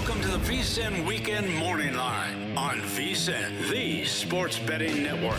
Welcome to the VSiN Weekend Morning Line on VSiN, the sports betting network.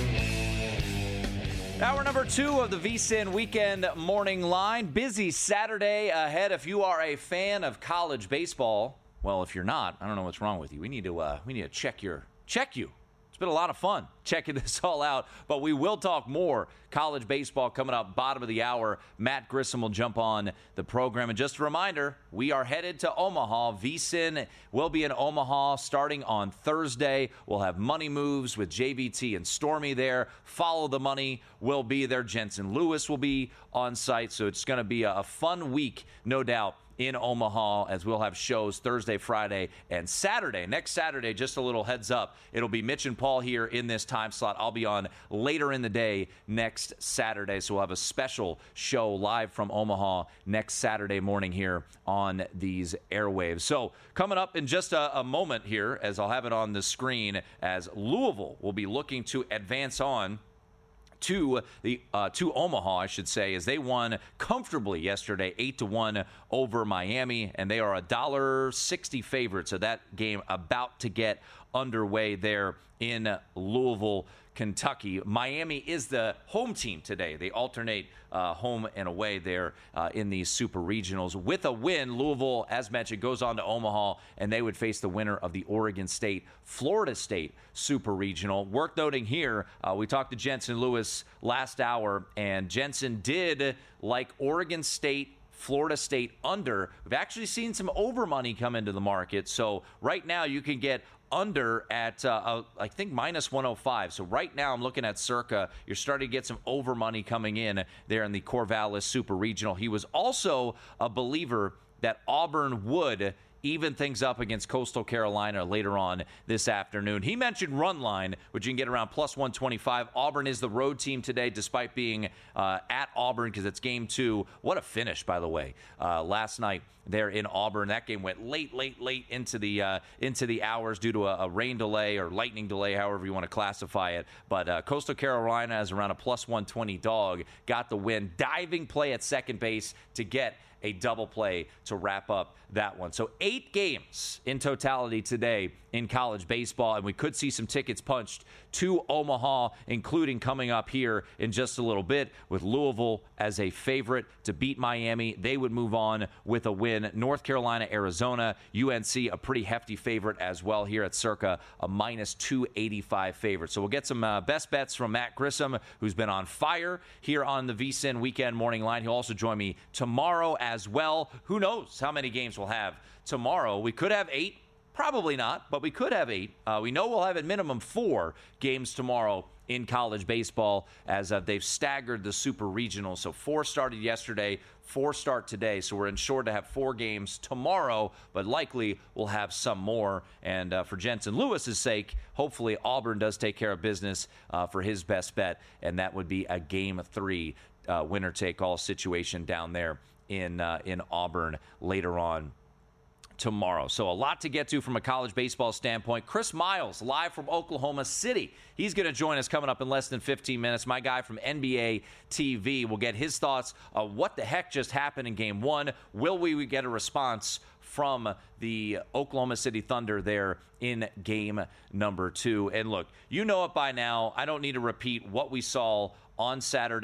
Hour number 2 of the VSiN Weekend Morning Line. Busy Saturday ahead. If you are a fan of college baseball, well, if you're not, I don't know what's wrong with you. We need to check you. It's been a lot of fun checking this all out, but we will talk more college baseball coming up bottom of the hour. Matt Grissom will jump on the program. And just a reminder, we are headed to Omaha. VSiN will be in Omaha starting on Thursday. We'll have money moves with JVT and Stormy there. Follow the Money will be there. Jensen Lewis will be on site, so it's going to be a fun week, no doubt, in Omaha, as we'll have shows Thursday, Friday, and Saturday. Next Saturday, just a little heads up, it'll be Mitch and Paul here in this time slot. I'll be on later in the day next Saturday, so we'll have a special show live from Omaha next Saturday morning here on these airwaves. So coming up in just a moment here, as I'll have it on the screen, as Louisville will be looking to advance on to Omaha, I should say, as they won comfortably yesterday, 8-1 over Miami, and they are $1.60 favorites. So that game about to get underway there in Louisville, Kentucky. Miami is the home team today. They alternate home and away there in these super regionals. With a win, Louisville, as mentioned, goes on to Omaha, and they would face the winner of the Oregon State-Florida State super regional. Worth noting here, we talked to Jensen Lewis last hour, and Jensen did like Oregon State, Florida State under. We've actually seen some over money come into the market. So right now you can get under at, I think, minus 105. So right now I'm looking at circa. You're starting to get some over money coming in there in the Corvallis Super Regional. He was also a believer that Auburn would even things up against Coastal Carolina later on this afternoon. He mentioned run line, which you can get around plus 125. Auburn is the road team today, despite being at Auburn, because it's game 2. What a finish, by the way, last night there in Auburn. That game went late into the hours due to a rain delay or lightning delay, however you want to classify it. But Coastal Carolina is around a plus 120 dog, got the win. Diving play at second base to get a double play to wrap up that one. So 8 games in totality today in college baseball, and we could see some tickets punched to Omaha, including coming up here in just a little bit with Louisville as a favorite to beat Miami. They would move on with a win. North Carolina, Arizona, UNC, a pretty hefty favorite as well here at circa a minus 285 favorite. So we'll get some best bets from Matt Grissom, who's been on fire here on the VSiN Weekend Morning Line. He'll also join me tomorrow as well. Who knows how many games we'll have tomorrow? We could have 8. Probably not, but we could have 8. We know we'll have at minimum 4 games tomorrow in college baseball, as they've staggered the super regional. So 4 started yesterday, 4 start today. So we're ensured to have 4 games tomorrow, but likely we'll have some more. And for Jensen Lewis's sake, hopefully Auburn does take care of business for his best bet, and that would be a game 3 winner-take-all situation down there in Auburn later on tomorrow. So a lot to get to from a college baseball standpoint. Chris Miles, live from Oklahoma City. He's going to join us coming up in less than 15 minutes. My guy from NBA TV will get his thoughts on what the heck just happened in Game 1. Will we get a response from the Oklahoma City Thunder there in game number 2? And look, you know it by now. I don't need to repeat what we saw on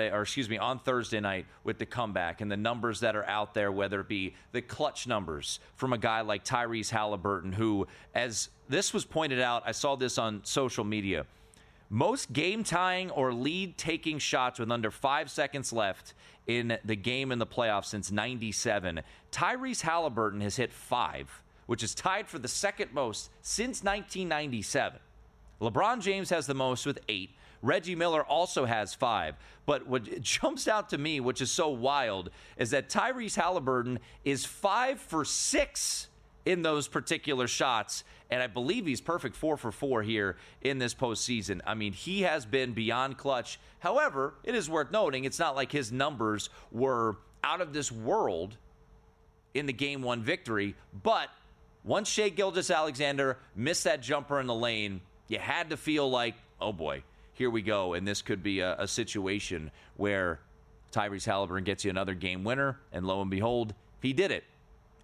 Thursday night with the comeback and the numbers that are out there, whether it be the clutch numbers from a guy like Tyrese Halliburton, who, as this was pointed out, I saw this on social media, most game-tying or lead-taking shots with under 5 seconds left in the game in the playoffs since 97. Tyrese Halliburton has hit 5, which is tied for the second most since 1997. LeBron James has the most with 8. Reggie Miller also has 5. But what jumps out to me, which is so wild, is that Tyrese Halliburton is 5 for 6 in those particular shots. And I believe he's perfect 4 for 4 here in this postseason. I mean, he has been beyond clutch. However, it is worth noting, it's not like his numbers were out of this world in the Game 1 victory. But once Shai Gilgeous-Alexander missed that jumper in the lane, you had to feel like, oh boy, here we go. And this could be a situation where Tyrese Halliburton gets you another game winner. And lo and behold, he did it.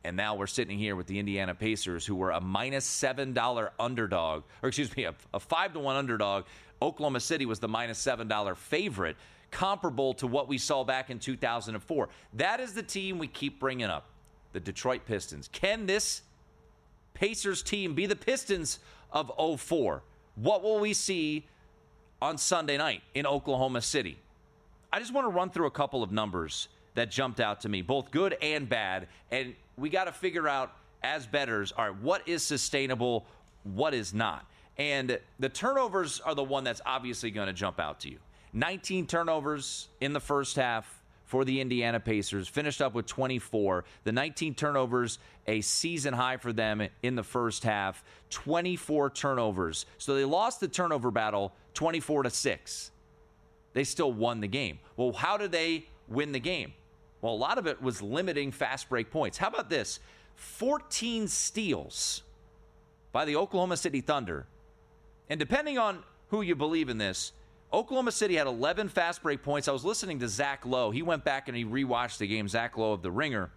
And now we're sitting here with the Indiana Pacers, who were a minus $7 underdog, or excuse me, a 5-1 underdog. Oklahoma City was the minus $7 favorite, comparable to what we saw back in 2004. That is the team we keep bringing up, the Detroit Pistons. Can this Pacers team be the Pistons of 04? What will we see on Sunday night in Oklahoma City? I just want to run through a couple of numbers that jumped out to me, both good and bad, and we got to figure out as bettors, all right, what is sustainable, what is not. And the turnovers are the one that's obviously going to jump out to you. 19 turnovers in the first half for the Indiana Pacers, finished up with 24. The 19 turnovers, a season high for them in the first half, 24 turnovers. So they lost the turnover battle 24-6. They still won the game. Well, how did they win the game? Well, a lot of it was limiting fast break points. How about this? 14 steals by the Oklahoma City Thunder. And depending on who you believe in this, Oklahoma City had 11 fast break points. I was listening to Zach Lowe. He went back and he rewatched the game, Zach Lowe of The Ringer.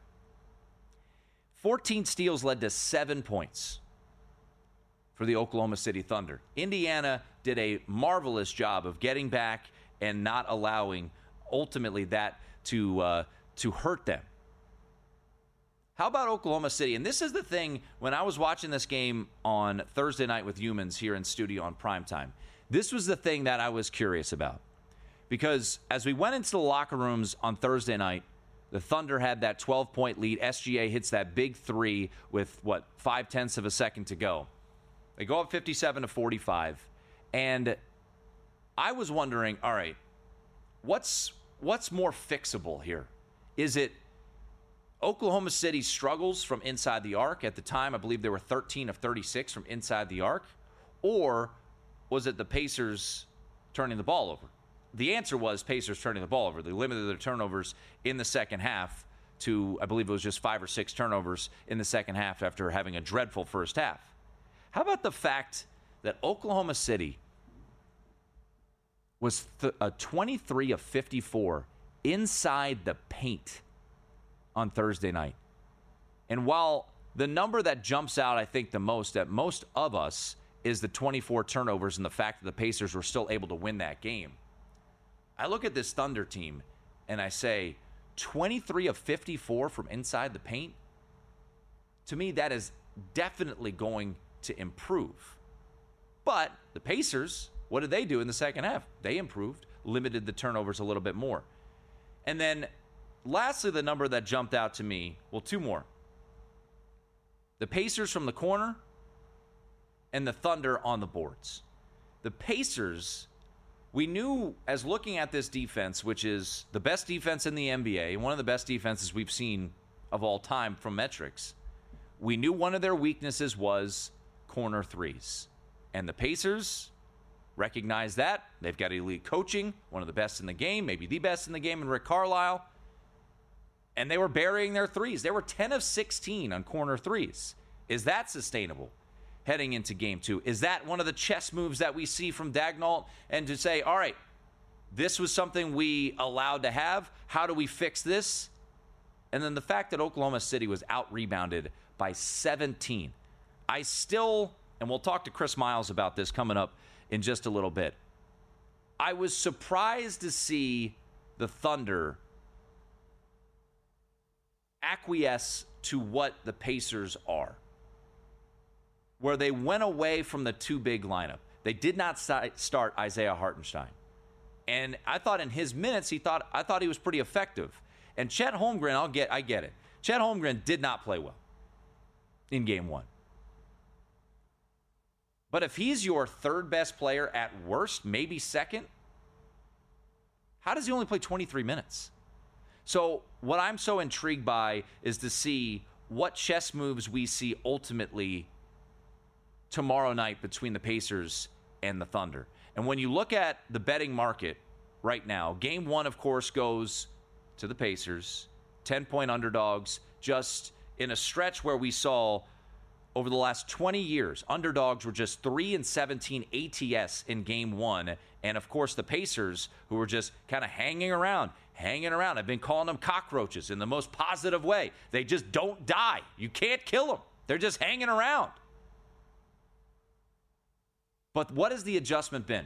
14 steals led to 7 points for the Oklahoma City Thunder. Indiana did a marvelous job of getting back and not allowing, ultimately, that to hurt them. How about Oklahoma City? And this is the thing, when I was watching this game on Thursday night with Humans here in studio on primetime, this was the thing that I was curious about. Because as we went into the locker rooms on Thursday night, the Thunder had that 12-point lead. SGA hits that big three with, 0.5 of a second to go. They go up 57-45. And I was wondering, all right, what's more fixable here? Is it Oklahoma City struggles from inside the arc? At the time, I believe they were 13 of 36 from inside the arc. Or was it the Pacers turning the ball over? The answer was Pacers turning the ball over. They limited their turnovers in the second half to, I believe it was just 5 or 6 turnovers in the second half after having a dreadful first half. How about the fact that Oklahoma City was 23 of 54 inside the paint on Thursday night? And while the number that jumps out, I think, the most at most of us is the 24 turnovers and the fact that the Pacers were still able to win that game, I look at this Thunder team and I say 23 of 54 from inside the paint. To me, that is definitely going to improve. But the Pacers, what did they do in the second half? They improved, limited the turnovers a little bit more. And then lastly, the number that jumped out to me, well, 2 more. The Pacers from the corner and the Thunder on the boards. The Pacers, we knew as looking at this defense, which is the best defense in the NBA, one of the best defenses we've seen of all time from metrics, we knew one of their weaknesses was corner threes. And the Pacers recognize that. They've got elite coaching, one of the best in the game, maybe the best in the game in Rick Carlisle. And they were burying their threes. They were 10 of 16 on corner threes. Is that sustainable heading into game 2? Is that one of the chess moves that we see from Daigneault? And to say, all right, this was something we allowed to have. How do we fix this? And then the fact that Oklahoma City was out-rebounded by 17. I still, and we'll talk to Chris Miles about this coming up in just a little bit, I was surprised to see the Thunder acquiesce to what the Pacers are, where they went away from the 2 big lineup. They did not start Isaiah Hartenstein. And I thought in his minutes, I thought he was pretty effective. And Chet Holmgren, I get it. Chet Holmgren did not play well in game 1. But if he's your 3rd best player at worst, maybe 2nd, how does he only play 23 minutes? So what I'm so intrigued by is to see what chess moves we see ultimately tomorrow night between the Pacers and the Thunder. And when you look at the betting market right now, game 1, of course, goes to the Pacers, 10-point underdogs, just in a stretch where we saw over the last 20 years, underdogs were just 3-17 ATS in game 1. And, of course, the Pacers, who were just kind of hanging around hanging around. I've been calling them cockroaches in the most positive way. They just don't die. You can't kill them. They're just hanging around. But what has the adjustment been?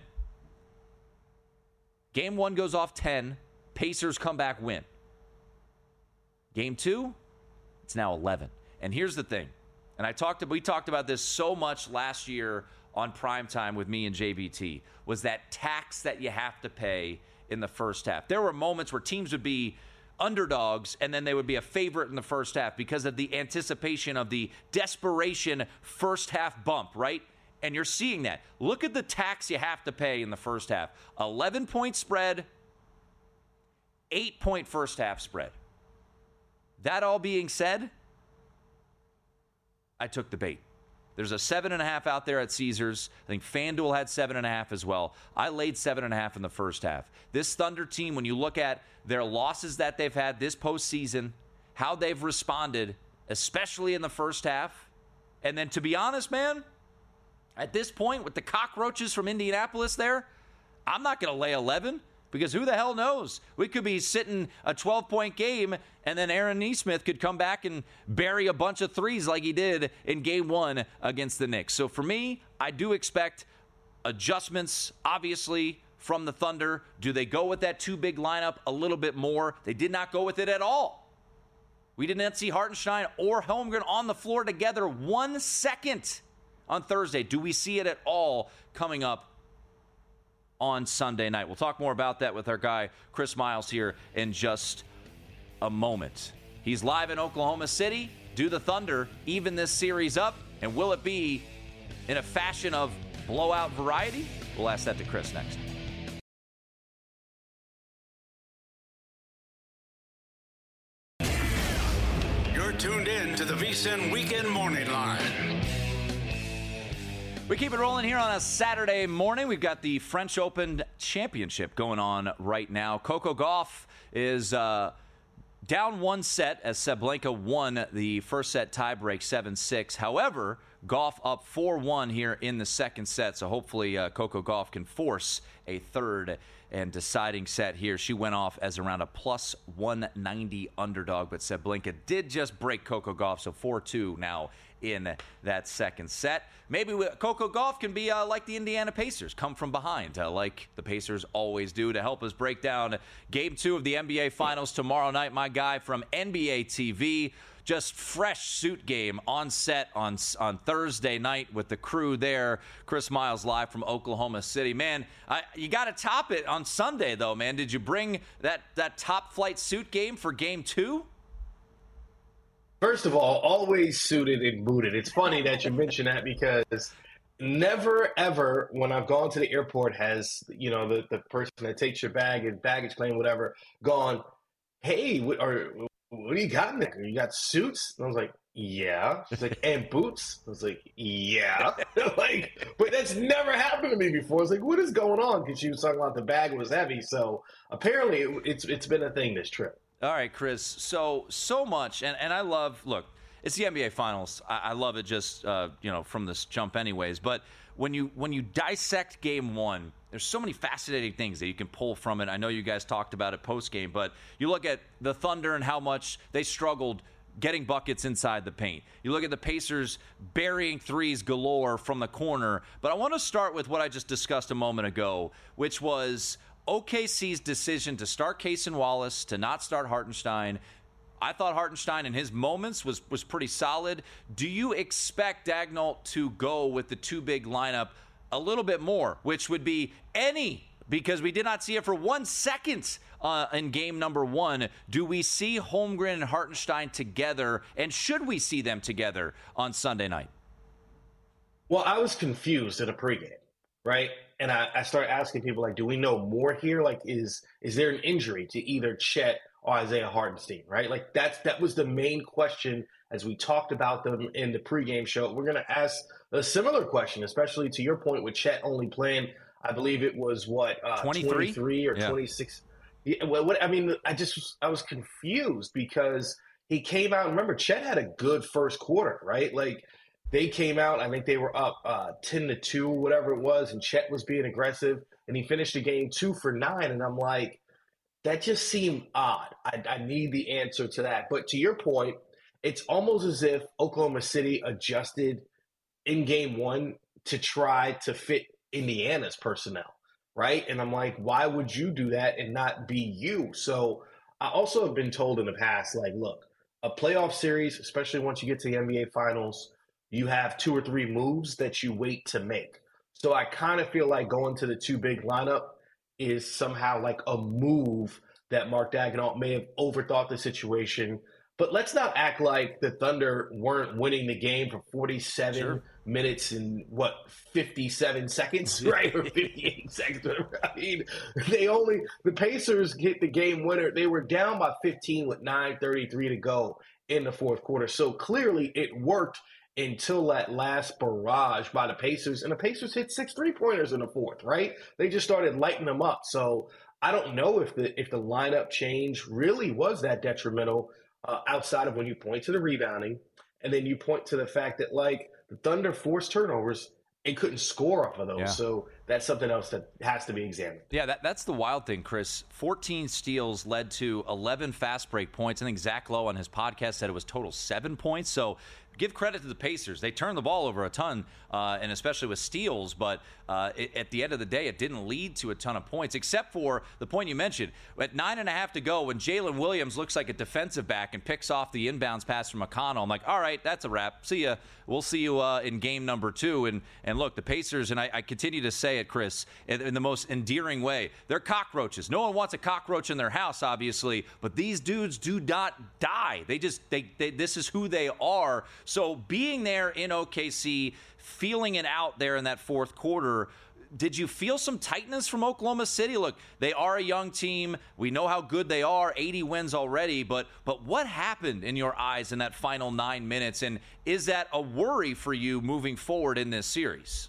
Game 1 goes off 10. Pacers come back, win. Game 2, it's now 11. And here's the thing. And we talked about this so much last year on Primetime with me and JVT, was that tax that you have to pay in the first half. There were moments where teams would be underdogs and then they would be a favorite in the first half because of the anticipation of the desperation first half bump, right? And you're seeing that. Look at the tax you have to pay in the first half. 11-point spread, 8-point first half spread. That all being said, I took the bait. There's a 7.5 out there at Caesars. I think FanDuel had 7.5 as well. I laid 7.5 in the first half. This Thunder team, when you look at their losses that they've had this postseason, how they've responded, especially in the first half, and then to be honest, man, at this point with the cockroaches from Indianapolis there, I'm not going to lay 11. Because who the hell knows? We could be sitting a 12-point game, and then Aaron Nesmith could come back and bury a bunch of threes like he did in Game 1 against the Knicks. So for me, I do expect adjustments, obviously, from the Thunder. Do they go with that two-big lineup a little bit more? They did not go with it at all. We did not see Hartenstein or Holmgren on the floor together 1 second on Thursday. Do we see it at all coming up on Sunday night? We'll talk more about that with our guy, Chris Miles, here in just a moment. He's live in Oklahoma City. Do the Thunder even this series up? And will it be in a fashion of blowout variety? We'll ask that to Chris next. You're tuned in to the VSiN Weekend Morning Line. We keep it rolling here on a Saturday morning. We've got the French Open Championship going on right now. Coco Gauff is down one set as Sabalenka won the first set tiebreak 7-6. However, Gauff up 4-1 here in the second set, so hopefully Coco Gauff can force a third and deciding set here. She went off as around a plus 190 underdog, but Sabalenka did just break Coco Gauff, so 4-2 now in that second set. Maybe Coco Gauff can be like the Indiana Pacers, come from behind, like the Pacers always do. To help us break down Game 2 of the NBA Finals tomorrow night, my guy from NBA TV, just fresh suit game on set on Thursday night with the crew there. Chris Miles live from Oklahoma City. Man, you got to top it on Sunday, though, man. Did you bring that top-flight suit game for Game 2? First of all, always suited and booted. It's funny that you mention that because never, ever, when I've gone to the airport, has, the person that takes your baggage claim, whatever, gone, hey, what do you got in there? You got suits? And I was like, yeah. She's like, and boots? I was like, yeah. But that's never happened to me before. I was like, what is going on? Because she was talking about the bag was heavy. So apparently it's been a thing this trip. All right, Chris. So much, and I love. Look, it's the NBA Finals. I love it just from this jump, anyways. But when you dissect Game 1, there's so many fascinating things that you can pull from it. I know you guys talked about it post game, but you look at the Thunder and how much they struggled getting buckets inside the paint. You look at the Pacers burying threes galore from the corner. But I want to start with what I just discussed a moment ago, which was OKC's decision to start Cason Wallace, to not start Hartenstein. I thought Hartenstein in his moments was pretty solid. Do you expect Daigneault to go with the two-big lineup a little bit more, which would be because we did not see it for 1 second in game number 1. Do we see Holmgren and Hartenstein together, and should we see them together on Sunday night? Well, I was confused at a pregame, right? And I started asking people, do we know more here? Is there an injury to either Chet or Isaiah Hartenstein, right? That was the main question as we talked about them in the pregame show. We're going to ask a similar question, especially to your point with Chet only playing, I believe it was 23 or 26. Yeah, I was confused because he came out. Remember, Chet had a good first quarter, right? They came out, I think they were up 10-2, whatever it was, and Chet was being aggressive, and he finished the game 2 for 9, and I'm like, That just seemed odd. I need the answer to that. But to your point, it's almost as if Oklahoma City adjusted in game one to try to fit Indiana's personnel, right? And I'm like, why would you do that and not be you? So I also have been told in the past, like, look, a playoff series, especially once you get to the NBA Finals, you have 2 or 3 moves that you wait to make. So I kind of feel like going to the two big lineup is somehow like a move that Mark Daigneault may have overthought the situation. But let's not act like the Thunder weren't winning the game for 47 minutes and 57 seconds, right? Or 58 seconds. I mean, the Pacers hit the game winner. They were down by 15 with 9:33 to go in the fourth quarter. So clearly it worked until that last barrage by the Pacers. And the Pacers hit 6 3-pointers in the fourth, right? They just started lighting them up. So I don't know if the lineup change really was that detrimental outside of when you point to the rebounding and then you point to the fact that, like, the Thunder forced turnovers and couldn't score off of those. Yeah. So that's something else that has to be examined. Yeah, that's the wild thing, Chris. 14 steals led to 11 fast break points. I think Zach Lowe on his podcast said it was total 7 points. So give credit to the Pacers. They turned the ball over a ton, and especially with steals, but at the end of the day, it didn't lead to a ton of points, except for the point you mentioned. At 9.5 to go, when Jalen Williams looks like a defensive back and picks off the inbounds pass from McConnell, I'm like, all right, that's a wrap. See ya. We'll see you in game number 2. And look, the Pacers, and I continue to say it, Chris, in the most endearing way, they're cockroaches. No one wants a cockroach in their house, obviously, but these dudes do not die. This is who they are. So being there in OKC, feeling it out there in that fourth quarter, did you feel some tightness from Oklahoma City? Look, they are a young team. We know how good they are, 80 wins already. But what happened in your eyes in that final 9 minutes? And is that a worry for you moving forward in this series?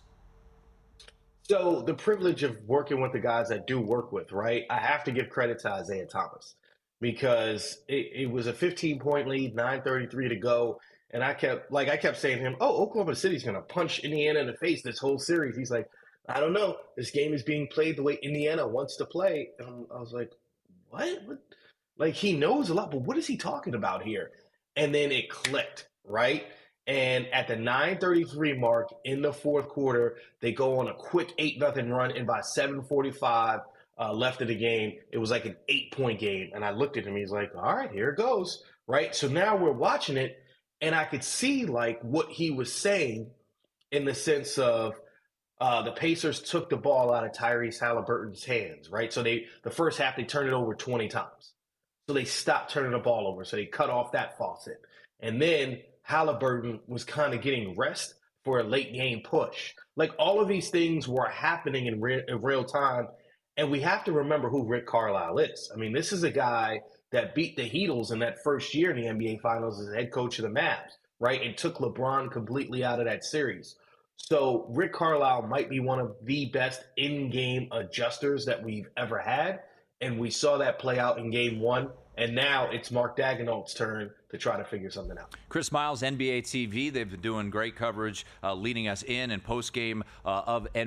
So the privilege of working with the guys I do work with, right? I have to give credit to Isaiah Thomas because it was a 15-point lead, 9:33 to go. And I kept saying to him, Oklahoma City's going to punch Indiana in the face this whole series. He's like, I don't know. This game is being played the way Indiana wants to play. And I was like, what? Like, he knows a lot, but what is he talking about here? And then it clicked, right? And at the 9:33 mark in the fourth quarter, they go on a quick 8-0 run. And by 7:45 left of the game, it was like an 8-point game. And I looked at him. He's like, all right, here it goes, right? So now we're watching it. And I could see, like, what he was saying in the sense of the Pacers took the ball out of Tyrese Halliburton's hands, right? So the first half, they turned it over 20 times. So they stopped turning the ball over. So they cut off that faucet. And then Halliburton was kind of getting rest for a late game push. Like, all of these things were happening in real time. And we have to remember who Rick Carlisle is. I mean, this is a guy that beat the Heatles in that first year in the NBA Finals as head coach of the Mavs, right? And took LeBron completely out of that series. So Rick Carlisle might be one of the best in-game adjusters that we've ever had. And we saw that play out in game one. And now it's Mark Daigneault's turn to try to figure something out. Chris Miles, NBA TV. They've been doing great coverage, leading us in and post-game of the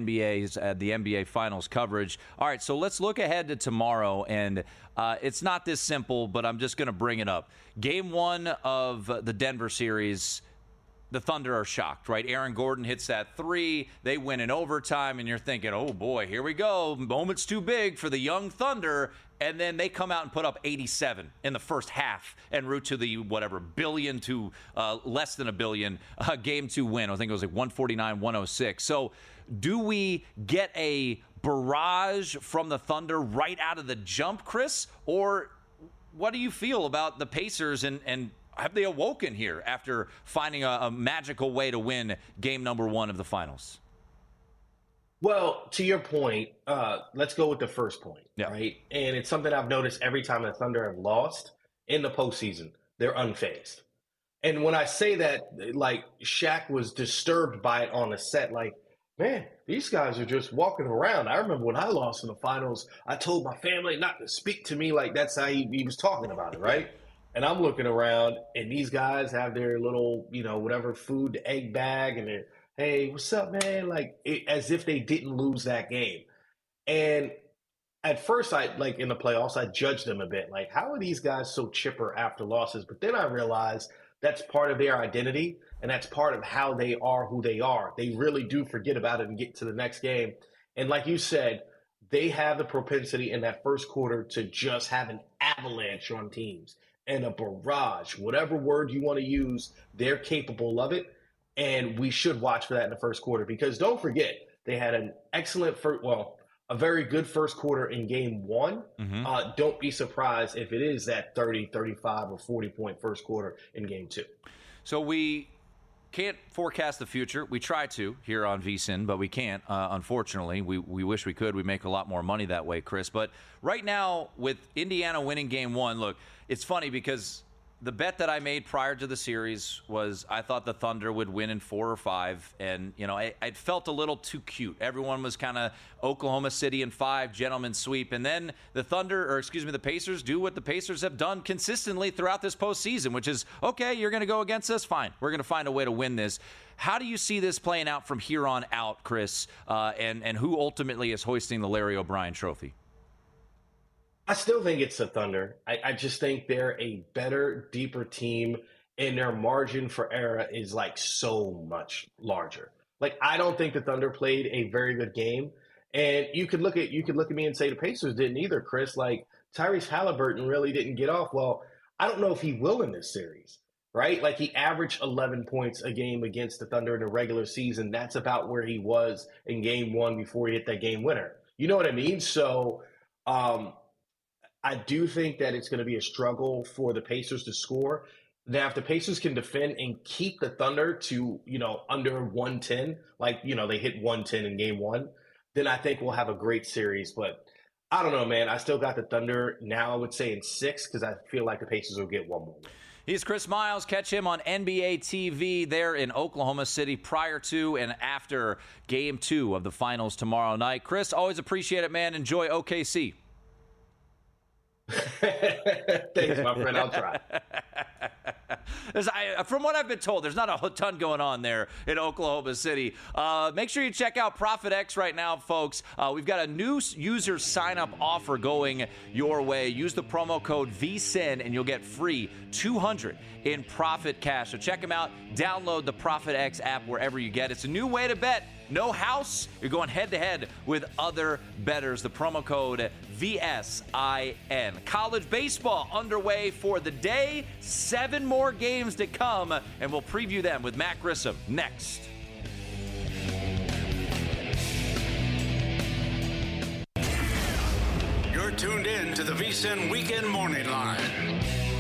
NBA Finals coverage. All right, so let's look ahead to tomorrow. And it's not this simple, but I'm just going to bring it up. Game 1 of the Denver series, the Thunder are shocked, right? Aaron Gordon hits that 3. They win in overtime, and you're thinking, oh, boy, here we go. Moment's too big for the young Thunder. And then they come out and put up 87 in the first half en route to the, billion to less than a billion Game 2 win. I think it was like 149-106. So do we get a barrage from the Thunder right out of the jump, Chris? Or what do you feel about the Pacers and have they awoken here after finding a magical way to win game number 1 of the finals? Well, to your point, let's go with the first point, right? And it's something I've noticed every time the Thunder have lost in the postseason, they're unfazed. And when I say that, like, Shaq was disturbed by it on the set, like, man, these guys are just walking around. I remember when I lost in the finals, I told my family not to speak to me. Like, that's how he was talking about it, right? And I'm looking around, and these guys have their little, whatever food, egg bag, and they're, hey, what's up, man? Like, as if they didn't lose that game. And at first, in the playoffs, I judged them a bit. Like, how are these guys so chipper after losses? But then I realized that's part of their identity, and that's part of how they are who they are. They really do forget about it and get to the next game. And like you said, they have the propensity in that first quarter to just have an avalanche on teams and a barrage. Whatever word you want to use, they're capable of it. And we should watch for that in the first quarter, because don't forget, they had an excellent a very good first quarter in game one. Mm-hmm. Don't be surprised if it is that 30, 35, or 40-point first quarter in game two. So we can't forecast the future. We try to here on VSiN, but we can't, unfortunately. We wish we could. We make a lot more money that way, Chris. But right now, with Indiana winning game one, look, it's funny because the bet that I made prior to the series was I thought the Thunder would win in 4 or 5, and it felt a little too cute. Everyone was kind of Oklahoma City in 5, gentleman's sweep, and then the Pacers do what the Pacers have done consistently throughout this postseason, which is, okay, you're going to go against us, fine. We're going to find a way to win this. How do you see this playing out from here on out, Chris, and who ultimately is hoisting the Larry O'Brien Trophy? I still think it's the Thunder. I just think they're a better, deeper team, and their margin for error is so much larger. I don't think the Thunder played a very good game. And you could look at me and say the Pacers didn't either, Chris. Tyrese Halliburton really didn't get off. Well, I don't know if he will in this series, right? He averaged 11 points a game against the Thunder in the regular season. That's about where he was in game one before he hit that game winner. You know what I mean? So, I do think that it's going to be a struggle for the Pacers to score. Now, if the Pacers can defend and keep the Thunder to, under 110, they hit 110 in game one, then I think we'll have a great series. But I don't know, man. I still got the Thunder now, I would say, in 6, because I feel like the Pacers will get one more win. He's Chris Miles. Catch him on NBA TV there in Oklahoma City prior to and after game 2 of the finals tomorrow night. Chris, always appreciate it, man. Enjoy OKC. Thanks, my friend. I'll try. From what I've been told, there's not a ton going on there in Oklahoma City. Make sure you check out ProfitX right now, folks. We've got a new user sign-up offer going your way. Use the promo code VSiN, and you'll get free $200 in profit cash. So check them out. Download the ProfitX app wherever you get it. It's a new way to bet. No house. You're going head-to-head with other bettors. The promo code VSIN. College baseball underway for the day. 7 more games to come, and we'll preview them with Matt Grissom next. You're tuned in to the VSiN Weekend Morning Line.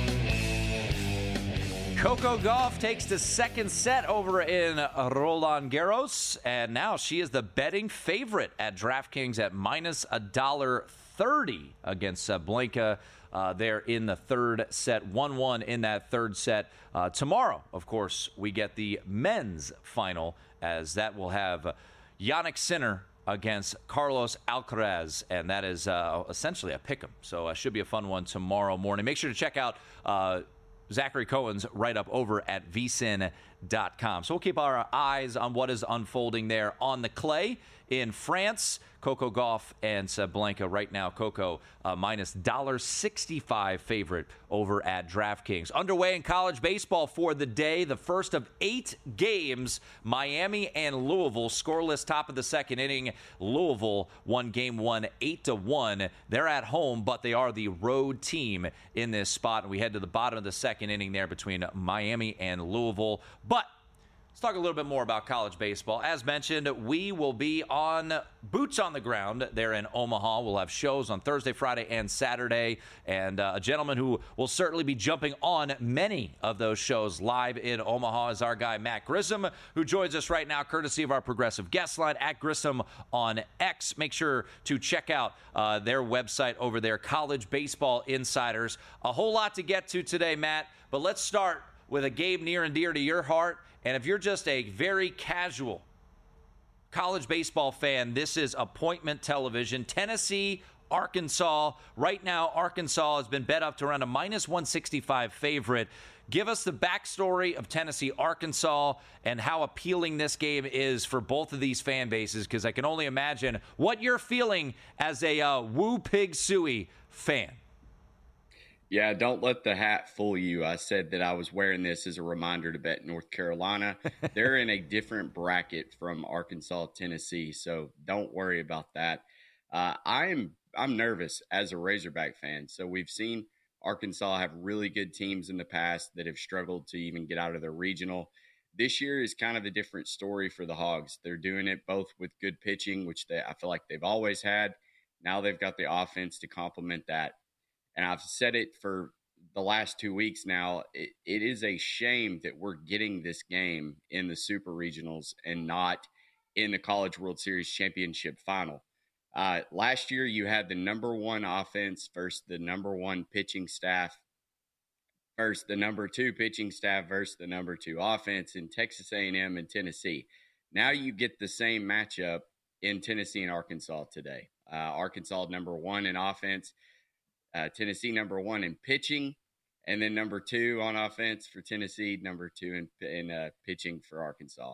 Coco Gauff takes the second set over in Roland Garros, and now she is the betting favorite at DraftKings at minus $1.30 against Sabalenka there in the third set. 1-1 in that third set. Tomorrow, of course, we get the men's final, as that will have Jannik Sinner against Carlos Alcaraz, and that is essentially a pick'em. So it should be a fun one tomorrow morning. Make sure to check out Zachary Cohen's write-up over at vsin.com. So we'll keep our eyes on what is unfolding there on the clay in France. Coco Gauff and Sabalenka right now. Coco minus $1.65 favorite over at DraftKings. Underway in college baseball for the day. The first of 8 games. Miami and Louisville scoreless top of the second inning. Louisville won game 1 8-1. They're at home, but they are the road team in this spot. And we head to the bottom of the second inning there between Miami and Louisville. But let's talk a little bit more about college baseball. As mentioned, we will be on boots on the ground there in Omaha. We'll have shows on Thursday, Friday, and Saturday. And a gentleman who will certainly be jumping on many of those shows live in Omaha is our guy, Matt Grissom, who joins us right now, courtesy of our progressive guest line at Grissom on X. Make sure to check out their website over there, College Baseball Insiders. A whole lot to get to today, Matt, but let's start with a game near and dear to your heart. And if you're just a very casual college baseball fan, this is appointment television. Tennessee, Arkansas. Right now, Arkansas has been bet up to around a minus 165 favorite. Give us the backstory of Tennessee, Arkansas, and how appealing this game is for both of these fan bases, because I can only imagine what you're feeling as a Woo Pig Sooie fan. Yeah, don't let the hat fool you. I said that I was wearing this as a reminder to bet North Carolina. They're in a different bracket from Arkansas, Tennessee, so don't worry about that. I'm nervous as a Razorback fan. So we've seen Arkansas have really good teams in the past that have struggled to even get out of their regional. This year is kind of a different story for the Hogs. They're doing it both with good pitching, which I feel like they've always had. Now they've got the offense to complement that. And I've said it for the last 2 weeks now. It is a shame that we're getting this game in the Super Regionals and not in the College World Series Championship Final. Last year, you had the number one offense versus the number one pitching staff versus the number two pitching staff versus the number two offense in Texas A&M and Tennessee. Now you get the same matchup in Tennessee and Arkansas today. Arkansas number one in offense. Tennessee number one in pitching, and then number two on offense for Tennessee, number two in pitching for Arkansas.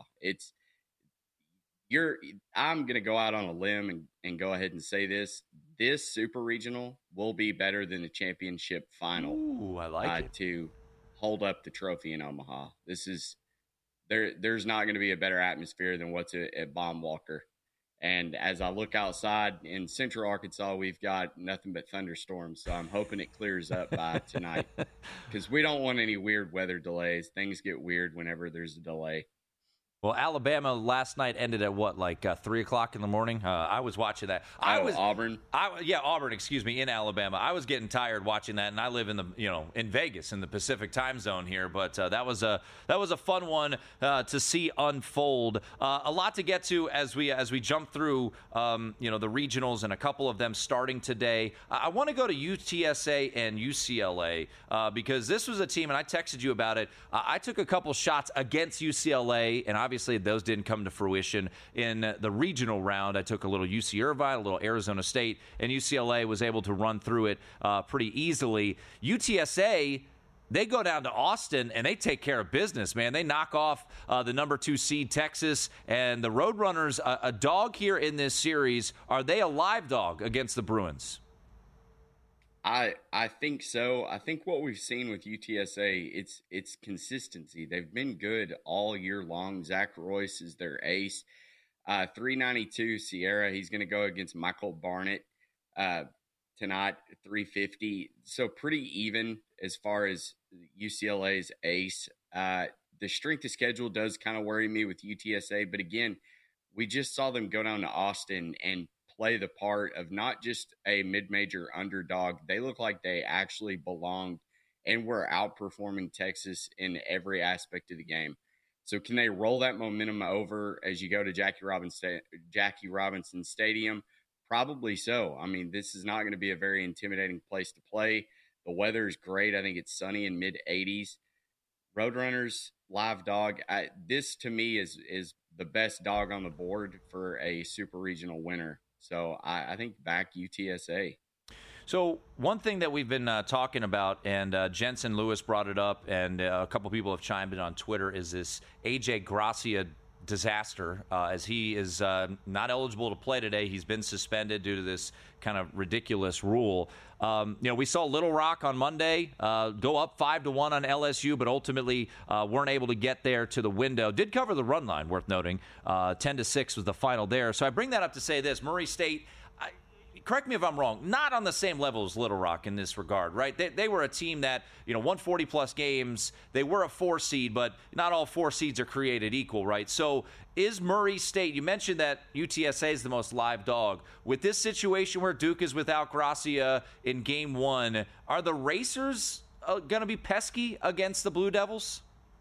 I'm going to go out on a limb and go ahead and say this Super Regional will be better than the championship final. Ooh, I like it. To hold up the trophy in Omaha. There's not going to be a better atmosphere than what's at Baum-Walker. And as I look outside in central Arkansas, we've got nothing but thunderstorms. So I'm hoping it clears up by tonight, because we don't want any weird weather delays. Things get weird whenever there's a delay. Well, Alabama last night ended at what, like 3 o'clock in the morning? I was watching that. Auburn. Auburn, excuse me, in Alabama. I was getting tired watching that, and I live in Vegas in the Pacific time zone here. But that was a fun one to see unfold. A lot to get to as we jump through the regionals, and a couple of them starting today. I want to go to UTSA and UCLA because this was a team, and I texted you about it. I took a couple shots against UCLA, and obviously those didn't come to fruition in the regional round. I took a little UC Irvine, a little Arizona State, and UCLA was able to run through it pretty easily. UTSA, they go down to Austin, and they take care of business, man. They knock off the number 2 seed Texas, and the Roadrunners, a dog here in this series. Are they a live dog against the Bruins? I think so. I think what we've seen with UTSA, it's consistency. They've been good all year long. Zach Royce is their ace. 392 Sierra. He's going to go against Michael Barnett tonight. 350. So pretty even as far as UCLA's ace. The strength of schedule does kind of worry me with UTSA, but again, we just saw them go down to Austin and play the part of not just a mid-major underdog. They look like they actually belonged and were outperforming Texas in every aspect of the game. So can they roll that momentum over as you go to Jackie Robinson Stadium? Probably so. I mean, this is not going to be a very intimidating place to play. The weather is great. I think it's sunny in mid-80s. Roadrunners, live dog. This to me is the best dog on the board for a super regional winner. So I think back UTSA. So one thing that we've been talking about, and Jensen Lewis brought it up, and a couple people have chimed in on Twitter, is this AJ Gracia disaster, as he is not eligible to play today. He's been suspended due to this kind of ridiculous rule. We saw Little Rock on Monday go up 5-1 on LSU, but ultimately weren't able to get there to the window. Did cover the run line, worth noting. 10-6 was the final there. So I bring that up to say this: Murray State, correct me if I'm wrong, not on the same level as Little Rock in this regard, right? They were a team that, won 40-plus games. They were a 4 seed, but not all 4 seeds are created equal, right? So is Murray State, you mentioned that UTSA is the most live dog. With this situation where Duke is without Gracia in Game 1, are the Racers going to be pesky against the Blue Devils?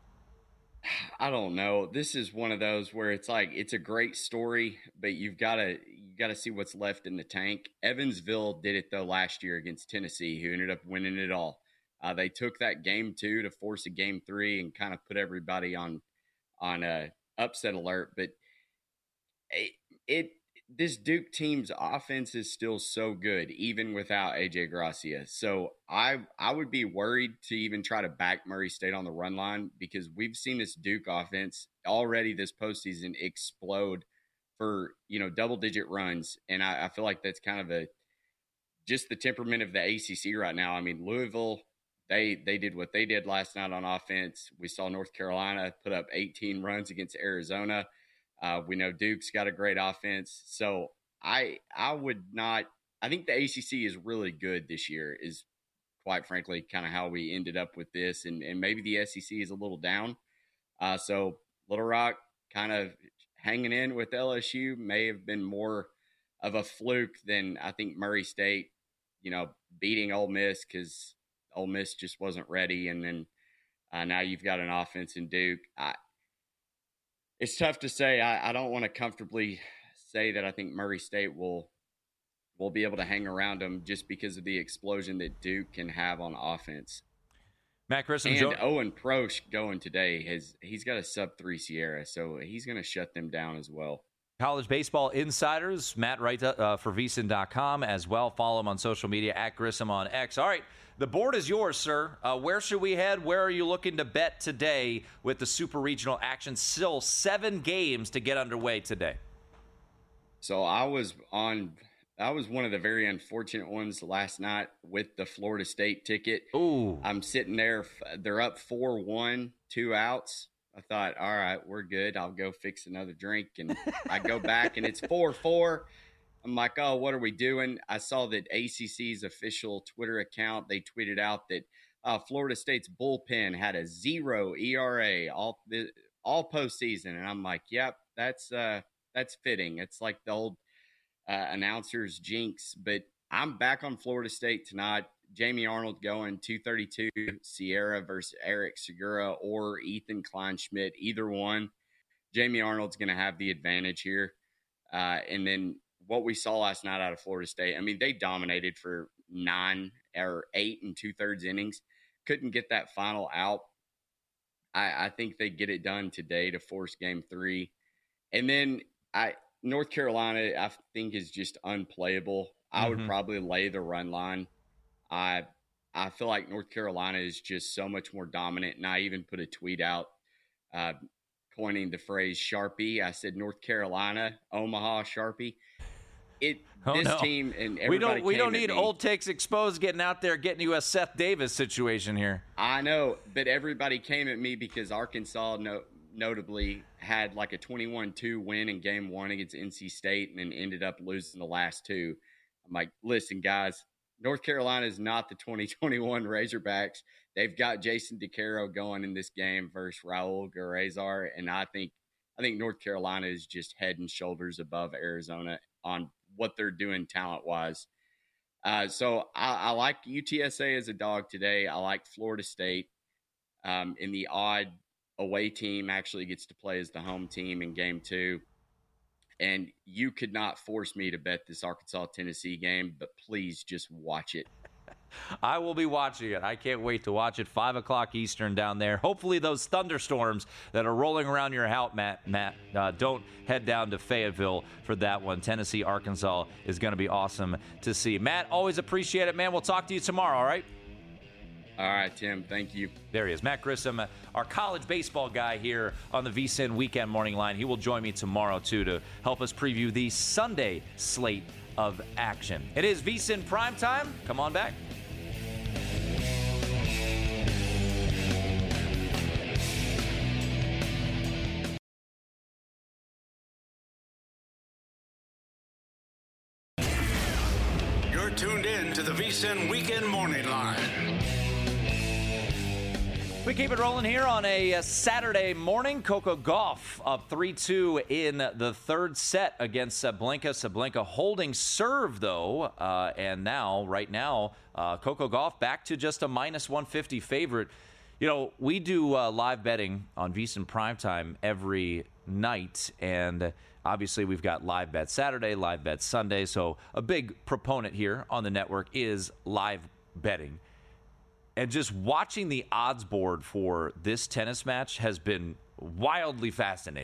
I don't know. This is one of those where it's like, it's a great story, but you got to see what's left in the tank. Evansville did it though last year against Tennessee, who ended up winning it all. They took that Game 2 to force a Game 3 and kind of put everybody on a upset alert. But this Duke team's offense is still so good, even without AJ Gracia. So I would be worried to even try to back Murray State on the run line, because we've seen this Duke offense already this postseason explode for, double-digit runs. And I feel like that's kind of just the temperament of the ACC right now. I mean, Louisville, they did what they did last night on offense. We saw North Carolina put up 18 runs against Arizona. We know Duke's got a great offense. So I think the ACC is really good this year, is quite frankly kind of how we ended up with this. And maybe the SEC is a little down. So Little Rock kind of hanging in with LSU may have been more of a fluke than I think Murray State, beating Ole Miss, because Ole Miss just wasn't ready. And then now you've got an offense in Duke. It's tough to say. I don't want to comfortably say that I think Murray State will be able to hang around them, just because of the explosion that Duke can have on offense. Matt Grissom and Owen Prosch going today, he's got a sub-3 Sierra, so he's going to shut them down as well. College Baseball Insiders, Matt writes for VSiN.com as well. Follow him on social media, @Grissom on X. All right, the board is yours, sir. Where should we head? Where are you looking to bet today with the Super Regional action? Still 7 games to get underway today. So I was one of the very unfortunate ones last night with the Florida State ticket. Ooh. I'm sitting there. They're up 4-1, 2 outs. I thought, all right, we're good. I'll go fix another drink. And I go back, and it's 4-4. I'm like, oh, what are we doing? I saw that ACC's official Twitter account, they tweeted out that Florida State's bullpen had a 0 ERA all postseason. And I'm like, yep, that's fitting. It's like the old announcer's jinx. But I'm back on Florida State tonight. Jamie Arnold going 232, Sierra versus Eric Segura or Ethan Kleinschmidt, either one. Jamie Arnold's going to have the advantage here. And then what we saw last night out of Florida State, I mean, they dominated for 9 or 8 2/3 innings. Couldn't get that final out. I think they get it done today to force game 3. And then North Carolina, I think, is just unplayable. I would probably lay the run line. I feel like North Carolina is just so much more dominant. And I even put a tweet out coining the phrase Sharpie. I said, North Carolina, Omaha, Sharpie. Team and everybody we don't need old takes exposed getting out there, getting you a Seth Davis situation here. I know, but everybody came at me because Arkansas notably had like a 21-2 win in game 1 against NC State and then ended up losing the last 2. I'm like, listen, guys, North Carolina is not the 2021 Razorbacks. They've got Jason DeCaro going in this game versus Raul Garezar, and I think North Carolina is just head and shoulders above Arizona on what they're doing talent-wise. So I like UTSA as a dog today. I like Florida State. In the odd away team actually gets to play as the home team in game 2. And you could not force me to bet this Arkansas-Tennessee game, but please just watch it. I will be watching it. I can't wait to watch it. 5 o'clock Eastern down there. Hopefully those thunderstorms that are rolling around your house, Matt, don't head down to Fayetteville for that one. Tennessee, Arkansas is going to be awesome to see. Matt, always appreciate it, man. We'll talk to you tomorrow, all right? All right, Tim. Thank you. There he is. Matt Grissom, our college baseball guy here on the VSiN Weekend Morning Line. He will join me tomorrow, too, to help us preview the Sunday slate of action. It is VSiN Primetime. Come on back. You're tuned in to the VSiN Weekend Morning Line. We keep it rolling here on a Saturday morning. Coco Gauff up 3-2 in the third set against Sablenka. Sablenka holding serve, though, and right now, Coco Gauff back to just a -150 favorite. You know, we do live betting on VSiN Primetime every night, and obviously we've got live bet Saturday, live bet Sunday, so a big proponent here on the network is live betting. And just watching the odds board for this tennis match has been wildly fascinating.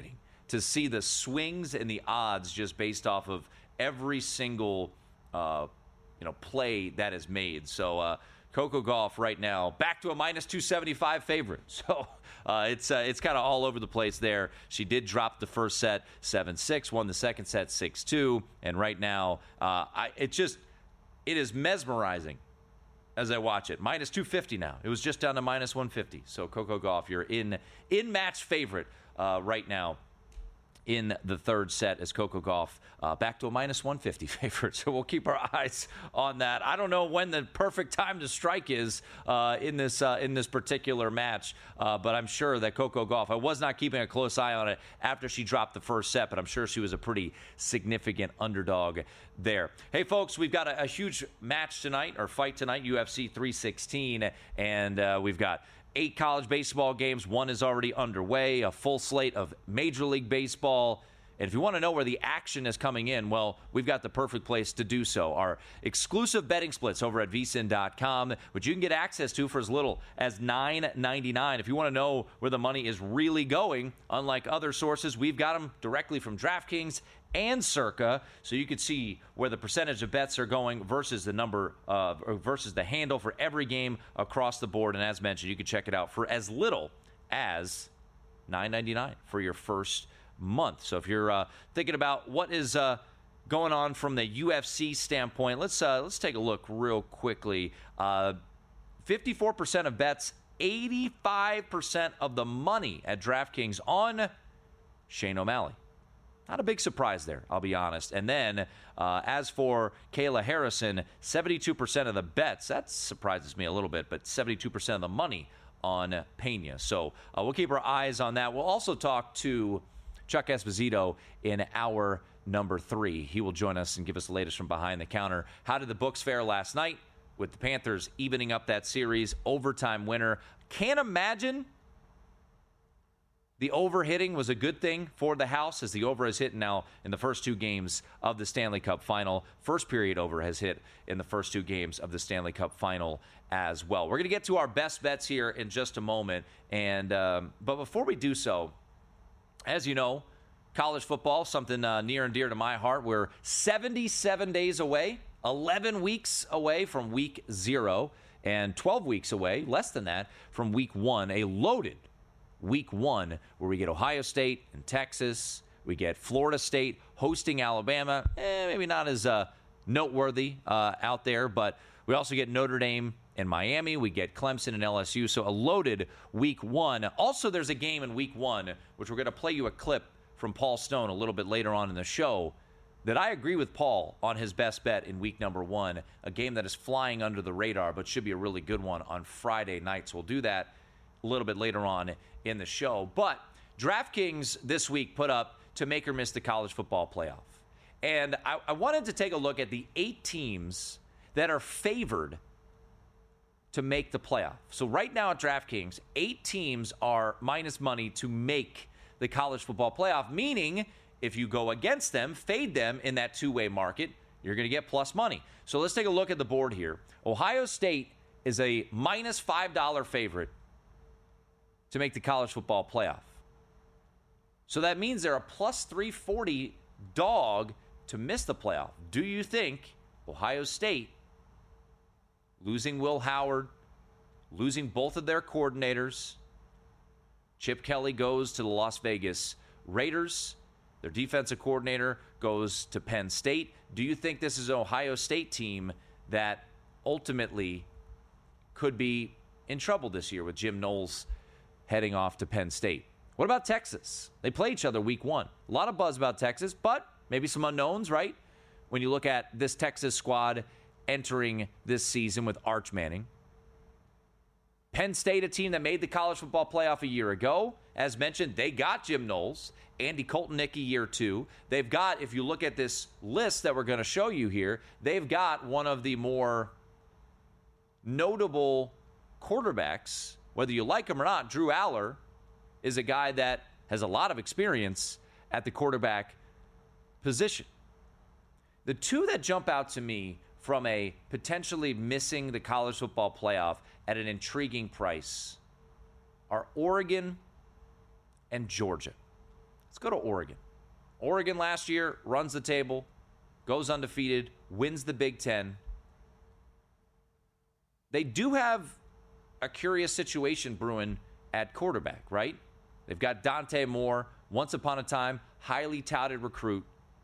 to see the swings in the odds just based off of every single play that is made. So Coco Gauff right now back to a minus 275 favorite. So it's kind of all over the place there. She did drop the first set 7-6, won the second set 6-2, and right now it is mesmerizing as I watch it. Minus 250 now. It was just down to minus 150. So Coco Gauff, you're in match favorite right now in the third set as Coco Gauff back to a minus 150 favorite. So we'll keep our eyes on that. I don't know when the perfect time to strike is in this particular match, but I'm sure that Coco Gauff, I was not keeping a close eye on it after she dropped the first set, but I'm sure she was a pretty significant underdog there. Hey, folks, we've got a huge match tonight, or fight tonight, UFC 316, and we've got 8 college baseball games. 1 is already underway, a full slate of Major League Baseball. And if you want to know where the action is coming in, well, we've got the perfect place to do so. Our exclusive betting splits over at vsin.com, which you can get access to for as little as $9.99. If you want to know where the money is really going, unlike other sources, we've got them directly from DraftKings and Circa, so you can see where the percentage of bets are going versus the number versus the handle for every game across the board. And as mentioned, you can check it out for as little as $9.99 for your first month. So if you're thinking about what is going on from the UFC standpoint, let's take a look real quickly. 54% of bets, 85% of the money at DraftKings on Shane O'Malley. Not a big surprise there, I'll be honest. And then, as for Kayla Harrison, 72% of the bets. That surprises me a little bit, but 72% of the money on Pena. So we'll keep our eyes on that. We'll also talk to Chuck Esposito in hour number 3. He will join us and give us the latest from behind the counter. How did the books fare last night with the Panthers evening up that series? Overtime winner. Can't imagine the over hitting was a good thing for the house, as the over has hit now in the first 2 games of the Stanley Cup Final. First period over has hit in the first 2 games of the Stanley Cup Final as well. We're going to get to our best bets here in just a moment. And but before we do so, as you know, college football, something near and dear to my heart. We're 77 days away, 11 weeks away from week 0, and 12 weeks away, less than that, from week 1, a loaded week 1 where we get Ohio State and Texas. We get Florida State hosting Alabama. Maybe not as noteworthy out there, but we also get Notre Dame and Miami. We get Clemson and LSU. So a loaded week 1. Also, there's a game in week 1, which we're going to play you a clip from Paul Stone a little bit later on in the show, that I agree with Paul on his best bet in week number 1, a game that is flying under the radar but should be a really good one on Friday night. So we'll do that a little bit later on in the show. But DraftKings this week put up to make or miss the college football playoff. And I wanted to take a look at the 8 teams that are favored to make the playoff. So right now at DraftKings, 8 teams are minus money to make the college football playoff, meaning if you go against them, fade them in that two-way market, you're going to get plus money. So let's take a look at the board here. Ohio State is a minus $5 favorite to make the college football playoff. So that means they're a plus 340 dog to miss the playoff. Do you think Ohio State, losing Will Howard, losing both of their coordinators, Chip Kelly goes to the Las Vegas Raiders, their defensive coordinator goes to Penn State. Do you think this is an Ohio State team that ultimately could be in trouble this year with Jim Knowles heading off to Penn State? What about Texas? They play each other week 1. A lot of buzz about Texas, but maybe some unknowns, right? When you look at this Texas squad entering this season with Arch Manning. Penn State, a team that made the college football playoff a year ago. As mentioned, they got Jim Knowles, Andy Koltenick year 2. They've got, if you look at this list that we're going to show you here, they've got one of the more notable quarterbacks, whether you like him or not. Drew Aller is a guy that has a lot of experience at the quarterback position. The two that jump out to me from a potentially missing the college football playoff at an intriguing price are Oregon and Georgia. Let's go to Oregon. Oregon last year runs the table, goes undefeated, wins the Big Ten. They do have a curious situation brewing at quarterback, right? They've got Dante Moore, once upon a time, highly touted recruit.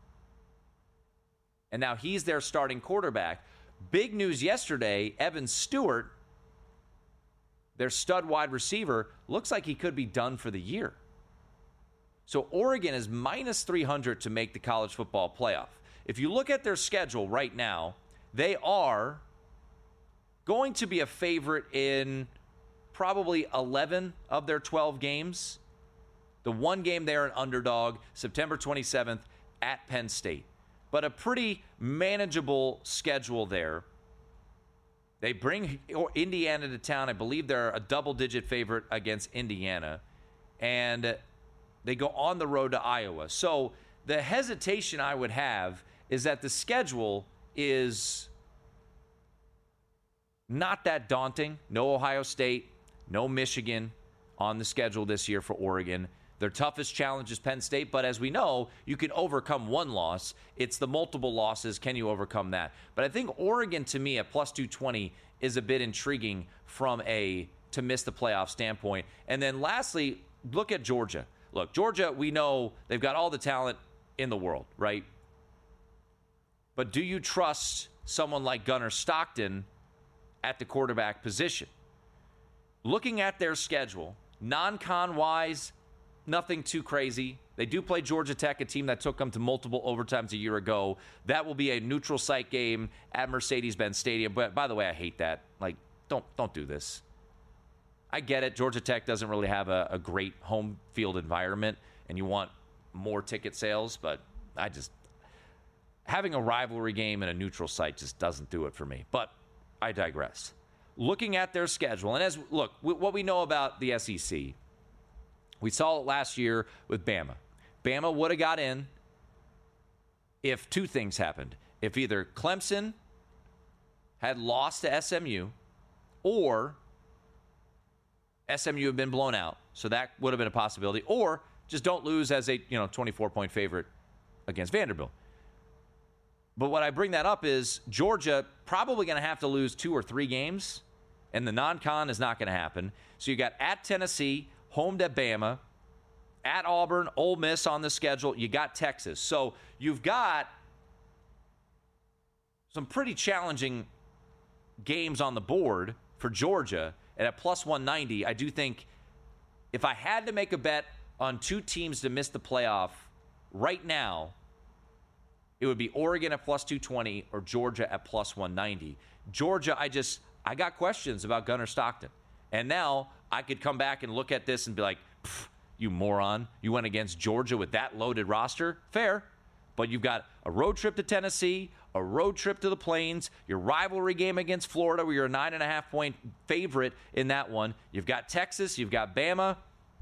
And now he's their starting quarterback. Big news yesterday, Evan Stewart, their stud wide receiver, looks like he could be done for the year. So Oregon is minus 300 to make the college football playoff. If you look at their schedule right now, they are going to be a favorite in probably 11 of their 12 games. The one game they're an underdog, September 27th at Penn State. But a pretty manageable schedule there. They bring Indiana to town. I believe they're a double-digit favorite against Indiana. And they go on the road to Iowa. So the hesitation I would have is that the schedule is not that daunting. No Ohio State, no Michigan on the schedule this year for Oregon. Their toughest challenge is Penn State, but as we know, you can overcome one loss. It's the multiple losses. Can you overcome that? But I think Oregon, to me, at plus 220 is a bit intriguing from a to miss the playoff standpoint. And then lastly, look at Georgia. Look, Georgia, we know they've got all the talent in the world, right? But do you trust someone like Gunnar Stockton at the quarterback position? Looking at their schedule, non-con wise, nothing too crazy. They do play Georgia Tech, a team that took them to multiple overtimes a year ago. That will be a neutral site game at Mercedes-Benz Stadium. But by the way, I hate that. Like, don't do this. I get it. Georgia Tech doesn't really have a great home field environment, and you want more ticket sales. But having a rivalry game in a neutral site just doesn't do it for me. But I digress. Looking at their schedule, and what we know about the SEC, we saw it last year with Bama. Bama would have got in if two things happened. If either Clemson had lost to SMU or SMU had been blown out. So that would have been a possibility. Or just don't lose as a 24-point favorite against Vanderbilt. But what I bring that up is Georgia probably going to have to lose 2 or 3 games, and the non-con is not going to happen. So you got at Tennessee, home to Bama, at Auburn, Ole Miss on the schedule. You got Texas. So you've got some pretty challenging games on the board for Georgia. And at plus 190, I do think if I had to make a bet on 2 teams to miss the playoff right now, it would be Oregon at plus 220 or Georgia at plus 190. Georgia, I got questions about Gunnar Stockton. And now I could come back and look at this and be like, you moron. You went against Georgia with that loaded roster? Fair. But you've got a road trip to Tennessee, a road trip to the Plains, your rivalry game against Florida where you're a 9.5-point favorite in that one. You've got Texas. You've got Bama.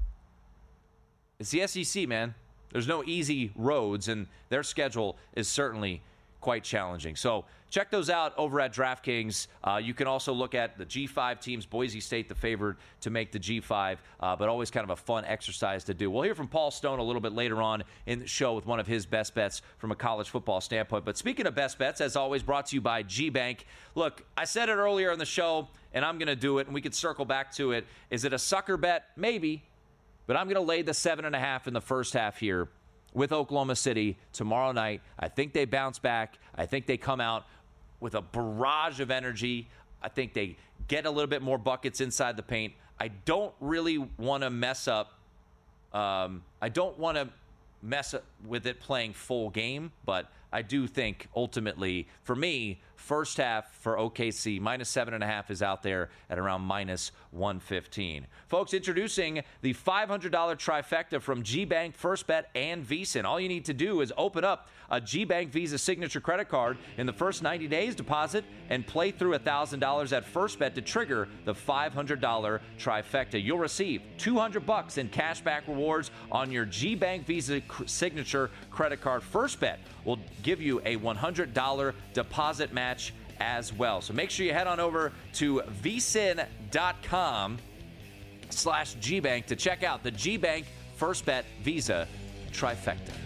It's the SEC, man. There's no easy roads, and their schedule is certainly quite challenging. So check those out over at DraftKings. You can also look at the G5 teams. Boise State, the favorite to make the G5, but always kind of a fun exercise to do. We'll hear from Paul Stone a little bit later on in the show with one of his best bets from a college football standpoint. But speaking of best bets, as always, brought to you by G-Bank. Look, I said it earlier in the show, and I'm going to do it, and we could circle back to it. Is it a sucker bet? Maybe. But I'm going to lay the 7.5 in the first half here with Oklahoma City tomorrow night. I think they bounce back. I think they come out with a barrage of energy. I think they get a little bit more buckets inside the paint. I don't really want to mess up. I don't want to mess with it playing full game, but I do think ultimately, for me, first half for OKC, minus 7.5 is out there at around minus 115. Folks, introducing the $500 trifecta from GBank, First Bet, and VSiN. All you need to do is open up a GBank Visa signature credit card in the first 90 days, deposit, and play through $1,000 at First Bet to trigger the $500 trifecta. You'll receive $200 in cashback rewards on your GBank Visa signature credit card. First Bet will give you a $100 deposit match as well. So make sure you head on over to vsin.com/GBank to check out the GBank First Bet Visa trifecta.